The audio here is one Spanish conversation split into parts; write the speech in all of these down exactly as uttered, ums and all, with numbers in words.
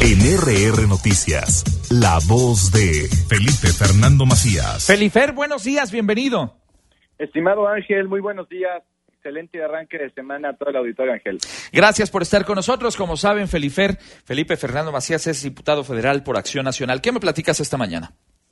En R R Noticias, la voz de Felipe Fernando Macías. Felifer, buenos días, bienvenido. Estimado Ángel, muy buenos días. Excelente arranque de semana a todo el auditorio, Ángel. Gracias por estar con nosotros. Como saben, Felifer, Felipe Fernando Macías es diputado federal por Acción Nacional. ¿Qué me platicas esta mañana?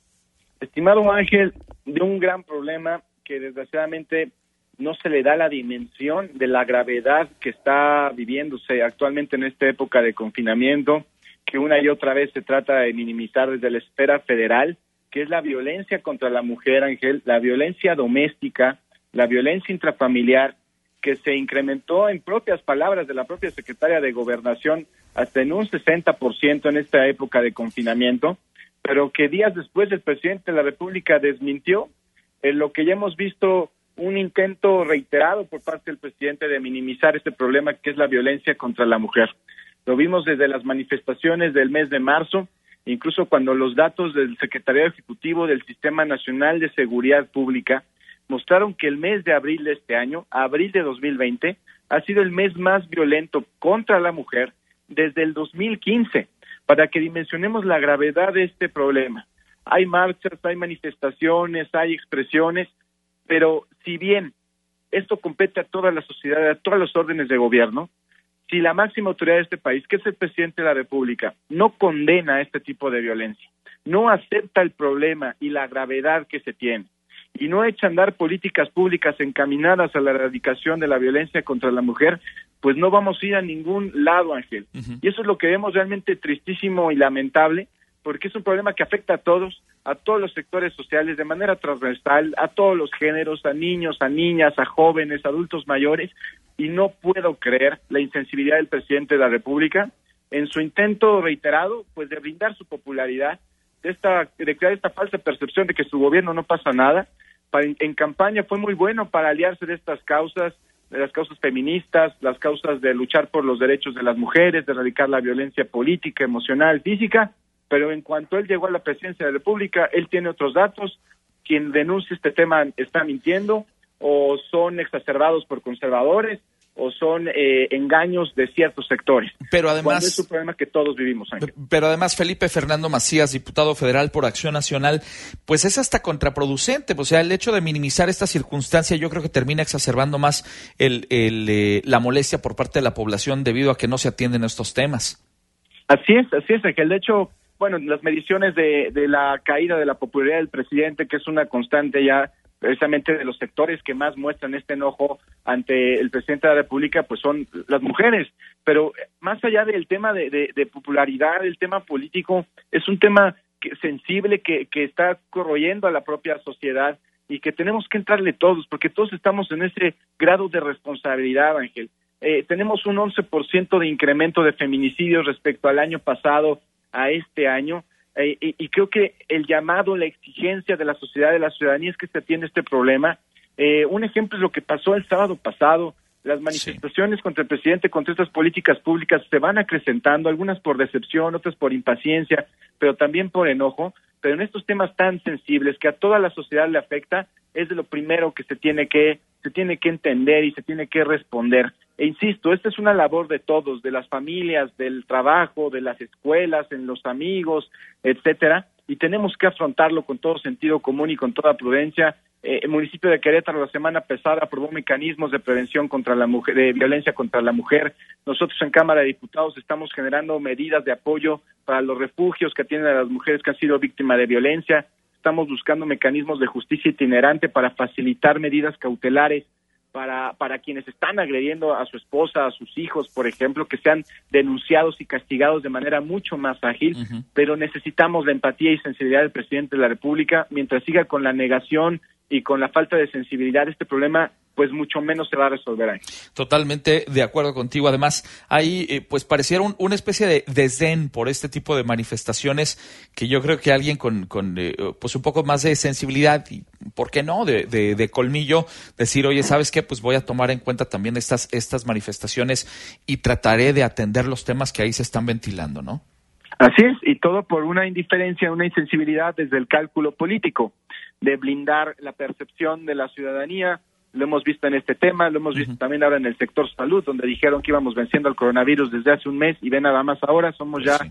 Estimado Ángel, de un gran problema que desgraciadamente no se le da la dimensión de la gravedad que está viviéndose actualmente en esta época de confinamiento, que una y otra vez se trata de minimizar desde la esfera federal, que es la violencia contra la mujer, Ángel, la violencia doméstica, la violencia intrafamiliar, que se incrementó en propias palabras de la propia secretaria de Gobernación hasta en un sesenta por ciento en esta época de confinamiento, pero que días después el presidente de la República desmintió en lo que ya hemos visto un intento reiterado por parte del presidente de minimizar este problema que es la violencia contra la mujer. Lo vimos desde las manifestaciones del mes de marzo, incluso cuando los datos del Secretariado Ejecutivo del Sistema Nacional de Seguridad Pública mostraron que el mes de abril de este año, abril de dos mil veinte, ha sido el mes más violento contra la mujer desde el dos mil quince, para que dimensionemos la gravedad de este problema. Hay marchas, hay manifestaciones, hay expresiones, pero si bien esto compete a toda la sociedad, a todos los órdenes de gobierno, si la máxima autoridad de este país, que es el presidente de la República, no condena este tipo de violencia, no acepta el problema y la gravedad que se tiene, y no echa a andar políticas públicas encaminadas a la erradicación de la violencia contra la mujer, pues no vamos a ir a ningún lado, Ángel. Uh-huh. Y eso es lo que vemos realmente tristísimo y lamentable, porque es un problema que afecta a todos, a todos los sectores sociales, de manera transversal, a todos los géneros, a niños, a niñas, a jóvenes, adultos mayores, y no puedo creer la insensibilidad del presidente de la República en su intento reiterado, pues de brindar su popularidad, de, esta, de crear esta falsa percepción de que su gobierno no pasa nada. Para, en, en campaña fue muy bueno para aliarse de estas causas, de las causas feministas, las causas de luchar por los derechos de las mujeres, de erradicar la violencia política, emocional, física, pero en cuanto él llegó a la presidencia de la República, él tiene otros datos. Quien denuncia este tema está mintiendo, o son exacerbados por conservadores, o son eh, engaños de ciertos sectores. Pero además es un problema que todos vivimos, Ángel. Pero además, Felipe Fernando Macías, diputado federal por Acción Nacional, pues es hasta contraproducente. O sea, el hecho de minimizar esta circunstancia yo creo que termina exacerbando más el, el, eh, la molestia por parte de la población debido a que no se atienden estos temas. Así es, así es, Ángel. De hecho, bueno, las mediciones de, de la caída de la popularidad del presidente, que es una constante ya precisamente de los sectores que más muestran este enojo ante el presidente de la República, pues son las mujeres. Pero más allá del tema de, de, de popularidad, el tema político, es un tema que, sensible que, que está corroyendo a la propia sociedad y que tenemos que entrarle todos, porque todos estamos en ese grado de responsabilidad, Ángel. Eh, tenemos un once por ciento de incremento de feminicidios respecto al año pasado a este año. Eh, y, y creo que el llamado, la exigencia de la sociedad, de la ciudadanía es que se atienda este problema. Eh, un ejemplo es lo que pasó el sábado pasado. Las manifestaciones sí. contra el presidente, contra estas políticas públicas se van acrecentando, algunas por decepción, otras por impaciencia, pero también por enojo. Pero en estos temas tan sensibles que a toda la sociedad le afecta, es de lo primero que se tiene que se tiene que entender y se tiene que responder. E insisto, esta es una labor de todos, de las familias, del trabajo, de las escuelas, en los amigos, etcétera, y tenemos que afrontarlo con todo sentido común y con toda prudencia. Eh, el municipio de Querétaro la semana pasada aprobó mecanismos de prevención contra la mujer, de violencia contra la mujer. Nosotros en Cámara de Diputados estamos generando medidas de apoyo para los refugios que atienden a las mujeres que han sido víctimas de violencia. Estamos buscando mecanismos de justicia itinerante para facilitar medidas cautelares para para quienes están agrediendo a su esposa, a sus hijos, por ejemplo, que sean denunciados y castigados de manera mucho más ágil, uh-huh. Pero necesitamos la empatía y sensibilidad del presidente de la República. Mientras siga con la negación y con la falta de sensibilidad, este problema pues mucho menos se va a resolver ahí. Totalmente de acuerdo contigo. Además, ahí eh, pues pareciera un, una especie de desdén por este tipo de manifestaciones que yo creo que alguien con, con eh, pues un poco más de sensibilidad y, ¿por qué no?, de, de, de colmillo, decir, oye, ¿sabes qué? Pues voy a tomar en cuenta también estas, estas manifestaciones y trataré de atender los temas que ahí se están ventilando, ¿no? Así es, y todo por una indiferencia, una insensibilidad desde el cálculo político, de blindar la percepción de la ciudadanía. Lo hemos visto en este tema, lo hemos visto uh-huh. también ahora en el sector salud, donde dijeron que íbamos venciendo al coronavirus desde hace un mes y ven nada más ahora, somos ya, sí. junto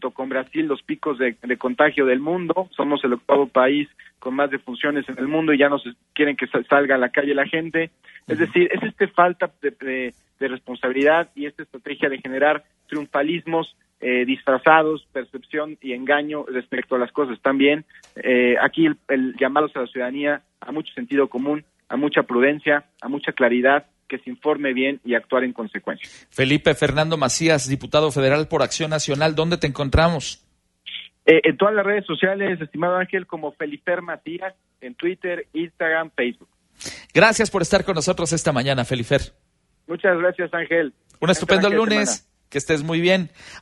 junto con Brasil, los picos de, de contagio del mundo. Somos el octavo país con más defunciones en el mundo y ya nos quieren que salga a la calle la gente. Es decir, es esta falta de, de, de responsabilidad y esta estrategia de generar triunfalismos eh, disfrazados, percepción y engaño respecto a las cosas. También eh, aquí el, el llamado a la ciudadanía a mucho sentido común, a mucha prudencia, a mucha claridad, que se informe bien y actuar en consecuencia. Felipe Fernando Macías, diputado federal por Acción Nacional, ¿dónde te encontramos? Eh, en todas las redes sociales, estimado Ángel, como Felifer Macías, en Twitter, Instagram, Facebook. Gracias por estar con nosotros esta mañana, Felifer. Muchas gracias, Ángel. Un estupendo Ángel, lunes, semana. Que estés muy bien.